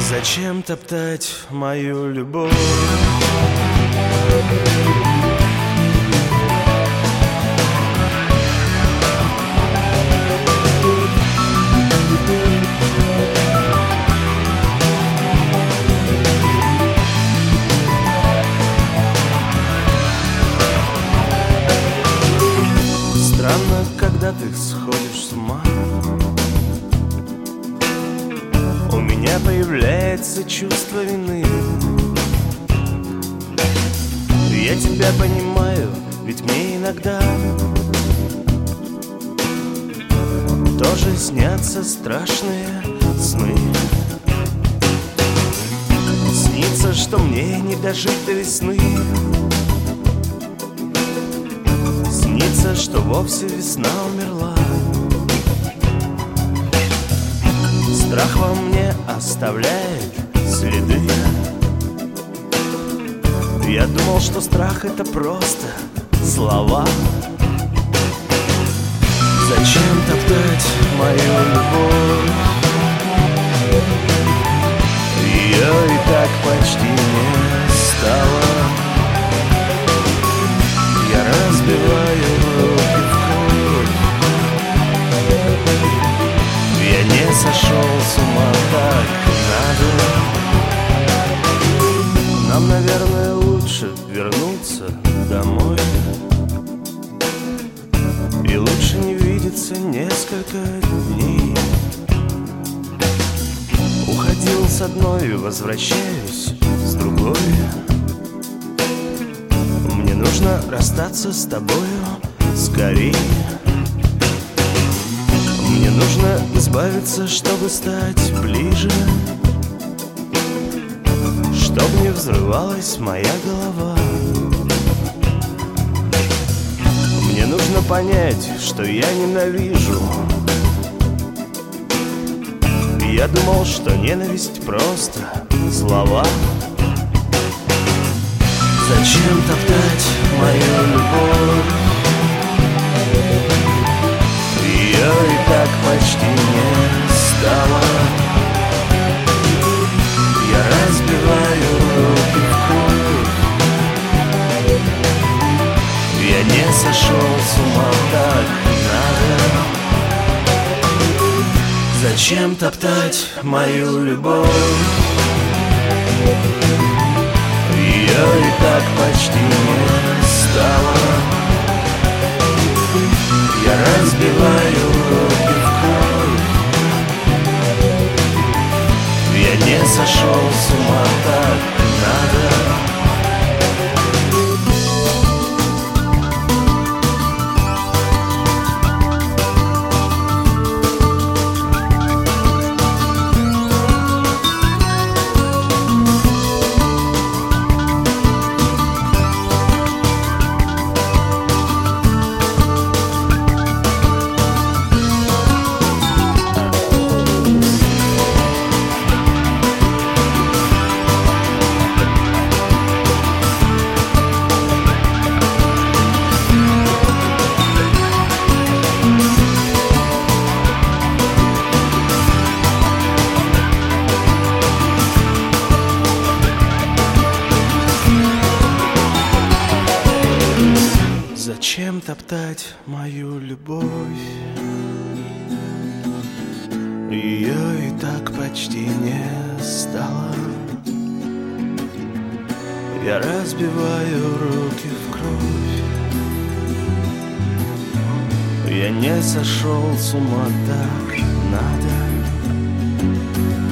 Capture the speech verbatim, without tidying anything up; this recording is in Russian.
Зачем топтать мою любовь? Странно, когда ты сходишь с ума, у меня появляется чувство вины. Я тебя понимаю, ведь мне иногда тоже снятся страшные сны. Снится, что мне не дожить до весны. Снится, что вовсе весна умерла. Страх во мне оставляет следы. Я думал, что страх — это просто слова. Зачем топтать мою любовь? Ее и так почти не стало. Я разбиваю руки в кровь. Я не сошел с ума, так надо. Нам, наверное, лучше вернуться домой. И лучше не видеться несколько дней. Уходил с одной, возвращаюсь с другой. Мне нужно расстаться с тобою скорее. Мне нужно избавиться, чтобы стать ближе, чтоб не взрывалась моя голова. Мне нужно понять, что я ненавижу. Я думал, что ненависть просто слова. Зачем топтать мою любовь? Ее и так почти не стало. Я разбиваю руки в кровь. Я не сошел с ума, так надо. Зачем топтать мою любовь? Ее и так почти не стало. Я разбиваю руки в кровь. Я не сошел с ума, так надо. Зачем топтать мою любовь? Ее и так почти не стало. Я разбиваю руки в кровь. Я не сошел с ума, так надо.